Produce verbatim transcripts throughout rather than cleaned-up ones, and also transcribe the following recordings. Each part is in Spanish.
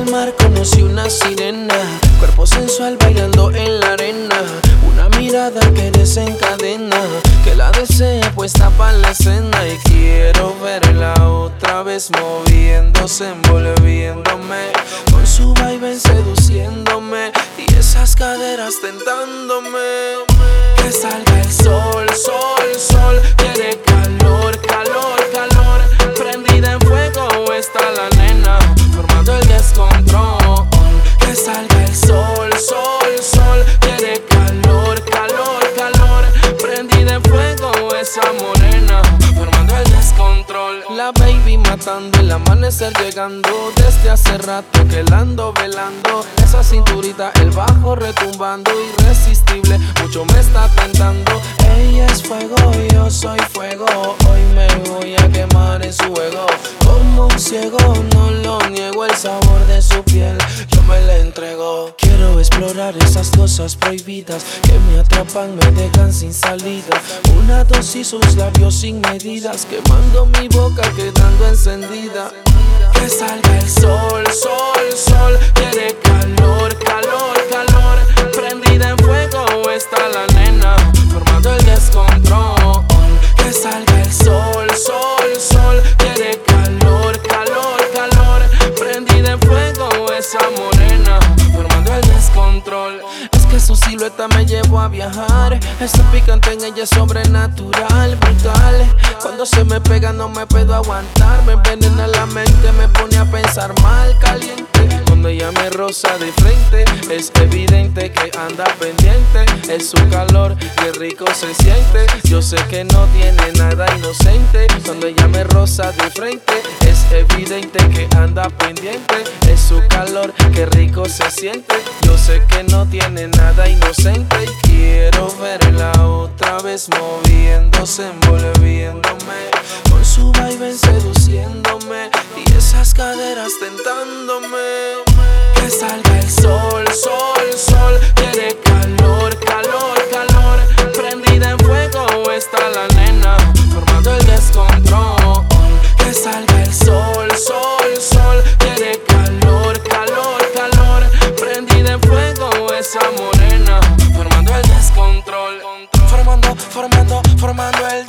mar conocí una sirena, cuerpo sensual bailando en la arena, una mirada que desencadena, que la desea puesta para la escena. Y quiero verla otra vez moviéndose, envolviéndome, con su vaivén seduciéndome y esas caderas tentándome. Que salga el sol, sol, sol, quiere calor, calor, calor. Prendida en fuego está la nena, formando el descontrol. Que salga el sol, sol, sol, quiere calor, calor, calor. Prendida en fuego esa morena, formando el descontrol. La baby matando, el amanecer llegando, desde hace rato que la ando velando. Esa cinturita, el bajo retumbando, irresistible, mucho me está tentando. Ella es fuego, yo soy fuego, hoy me voy a quemar en su juego. Como un ciego, no lo niego, el sabor de su piel yo me la entrego. Quiero explorar esas cosas prohibidas que me atrapan, me dejan sin salida. Una dosis, sus labios sin medidas, quemando mi boca, quedando encendida. Que salga el sol, sol, sol, quiere calor, calor, calor. Prendida en fuego está la nena, formando el descontrol. Que salga el sol, sol, sol, quiere calor, calor, calor. Prendida en fuego esa morena, formando el descontrol. Es que su silueta me llevó a viajar, ese picante en ella es sobrenatural, brutal. Cuando se me pega no me puedo aguantar, me envenena la mente, me pone a pensar mal, caliente. Cuando ella me roza de frente, es evidente que anda pendiente. Es su calor, qué rico se siente. Yo sé que no tiene nada inocente. Cuando ella me roza de frente, es evidente que anda pendiente. Es su calor, qué rico se siente. Yo sé que no tiene nada inocente. Y quiero verla otra vez moviéndose, envolviéndome, con su vaivén seduciéndome y esas caderas tentándome. Que salga el sol, sol, sol, quiere calor, calor, calor. Prendida en fuego está la nena, formando el descontrol. Que salga el sol, sol, sol, quiere calor, calor, calor. Prendida en fuego esa morena, formando el descontrol. Formando, formando, formando el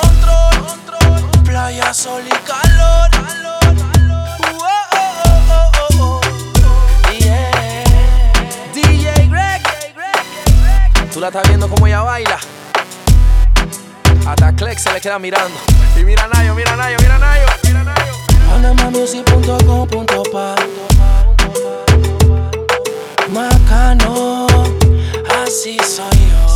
descontrol. Playa, sol y calor. Tú la estás viendo como ella baila, hasta Clex se le queda mirando. Y mira Nayo, mira Nayo, mira Nayo, mira Nayo. Panama Music punto com punto pa. Macano, así soy yo.